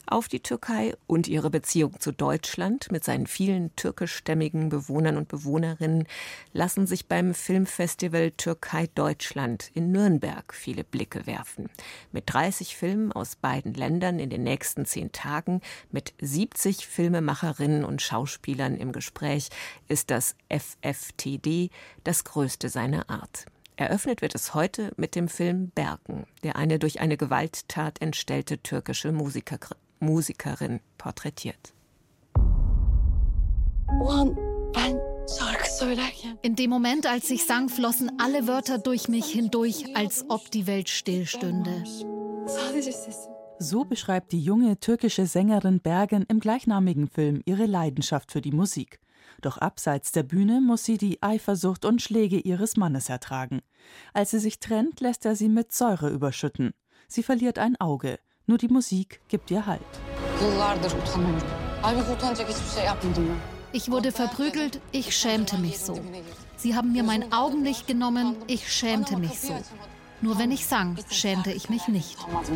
Auf die Türkei und ihre Beziehung zu Deutschland mit seinen vielen türkischstämmigen Bewohnern und Bewohnerinnen lassen sich beim Filmfestival Türkei-Deutschland in Nürnberg viele Blicke werfen. Mit 30 Filmen aus beiden Ländern in den nächsten 10 Tagen, mit 70 Filmemacherinnen und Schauspielern im Gespräch, ist das FFTD das größte seiner Art. Eröffnet wird es heute mit dem Film Bergen, der eine durch eine Gewalttat entstellte türkische Musikerin porträtiert. In dem Moment, als ich sang, flossen alle Wörter durch mich hindurch, als ob die Welt stillstünde. So beschreibt die junge türkische Sängerin Bergen im gleichnamigen Film ihre Leidenschaft für die Musik. Doch abseits der Bühne muss sie die Eifersucht und Schläge ihres Mannes ertragen. Als sie sich trennt, lässt er sie mit Säure überschütten. Sie verliert ein Auge. Nur die Musik gibt ihr Halt. Ich wurde verprügelt, ich schämte mich so. Sie haben mir mein Augenlicht genommen, ich schämte mich so. Nur wenn ich sang, schämte ich mich nicht.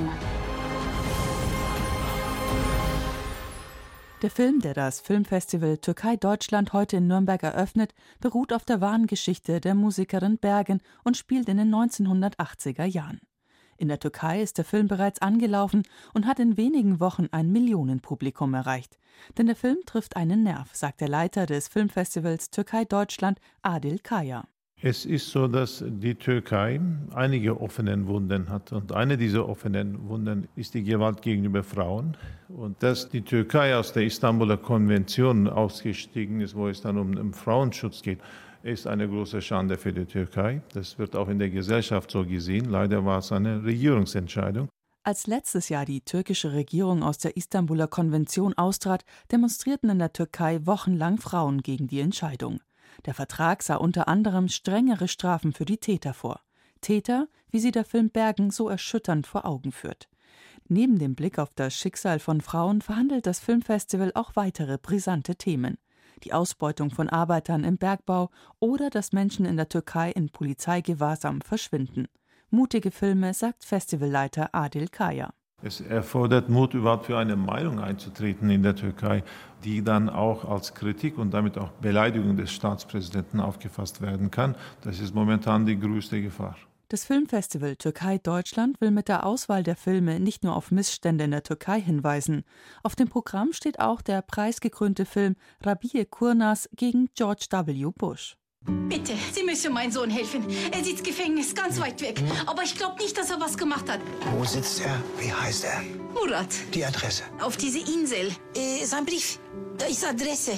Der Film, der das Filmfestival Türkei-Deutschland heute in Nürnberg eröffnet, beruht auf der wahren Geschichte der Musikerin Bergen und spielt in den 1980er Jahren. In der Türkei ist der Film bereits angelaufen und hat in wenigen Wochen ein Millionenpublikum erreicht. Denn der Film trifft einen Nerv, sagt der Leiter des Filmfestivals Türkei-Deutschland, Adil Kaya. Es ist so, dass die Türkei einige offene Wunden hat. Und eine dieser offenen Wunden ist die Gewalt gegenüber Frauen. Und dass die Türkei aus der Istanbuler Konvention ausgestiegen ist, wo es dann um Frauenschutz geht, ist eine große Schande für die Türkei. Das wird auch in der Gesellschaft so gesehen. Leider war es eine Regierungsentscheidung. Als letztes Jahr die türkische Regierung aus der Istanbuler Konvention austrat, demonstrierten in der Türkei wochenlang Frauen gegen die Entscheidung. Der Vertrag sah unter anderem strengere Strafen für die Täter vor. Täter, wie sie der Film Bergen so erschütternd vor Augen führt. Neben dem Blick auf das Schicksal von Frauen verhandelt das Filmfestival auch weitere brisante Themen. Die Ausbeutung von Arbeitern im Bergbau oder dass Menschen in der Türkei in Polizeigewahrsam verschwinden. Mutige Filme, sagt Festivalleiter Adil Kaya. Es erfordert Mut, überhaupt für eine Meinung einzutreten in der Türkei, die dann auch als Kritik und damit auch Beleidigung des Staatspräsidenten aufgefasst werden kann. Das ist momentan die größte Gefahr. Das Filmfestival Türkei-Deutschland will mit der Auswahl der Filme nicht nur auf Missstände in der Türkei hinweisen. Auf dem Programm steht auch der preisgekrönte Film Rabie Kurnaz gegen George W. Bush. Bitte, Sie müssen meinem Sohn helfen. Er sitzt im Gefängnis, ganz weit weg. Aber ich glaube nicht, dass er was gemacht hat. Wo sitzt er? Wie heißt er? Murat. Die Adresse? Auf diese Insel. Sein Brief. Da ist Adresse.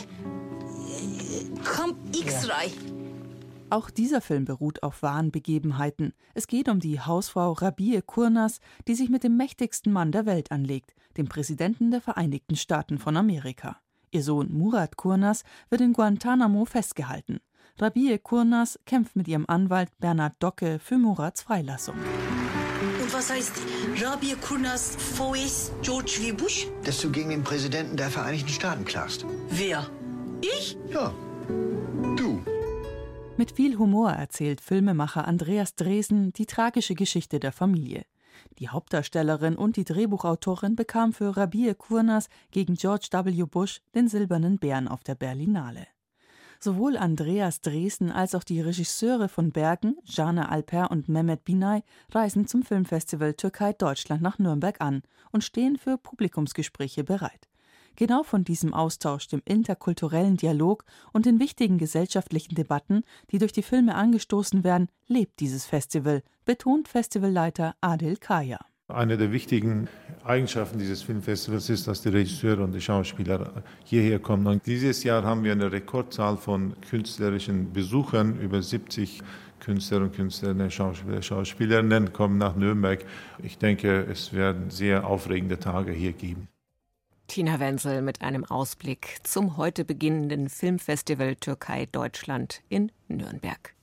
Camp X-Ray. Auch dieser Film beruht auf wahren Begebenheiten. Es geht um die Hausfrau Rabie Kurnaz, die sich mit dem mächtigsten Mann der Welt anlegt, dem Präsidenten der Vereinigten Staaten von Amerika. Ihr Sohn Murat Kurnaz wird in Guantanamo festgehalten. Rabie Kurnaz kämpft mit ihrem Anwalt Bernhard Docke für Murats Freilassung. Und was heißt Rabie Kurnaz vs. George W. Bush? Dass du gegen den Präsidenten der Vereinigten Staaten klagst. Wer? Ich? Ja, du. Mit viel Humor erzählt Filmemacher Andreas Dresen die tragische Geschichte der Familie. Die Hauptdarstellerin und die Drehbuchautorin bekam für Rabie Kurnaz gegen George W. Bush den Silbernen Bären auf der Berlinale. Sowohl Andreas Dresen als auch die Regisseure von Bergen, Jana Alper und Mehmet Binay, reisen zum Filmfestival Türkei-Deutschland nach Nürnberg an und stehen für Publikumsgespräche bereit. Genau von diesem Austausch, dem interkulturellen Dialog und den wichtigen gesellschaftlichen Debatten, die durch die Filme angestoßen werden, lebt dieses Festival, betont Festivalleiter Adil Kaya. Eine der wichtigen Eigenschaften dieses Filmfestivals ist, dass die Regisseure und die Schauspieler hierher kommen. Und dieses Jahr haben wir eine Rekordzahl von künstlerischen Besuchern. Über 70 Künstler und Künstlerinnen, Schauspieler, Schauspielerinnen kommen nach Nürnberg. Ich denke, es werden sehr aufregende Tage hier geben. Tina Wenzel mit einem Ausblick zum heute beginnenden Filmfestival Türkei-Deutschland in Nürnberg.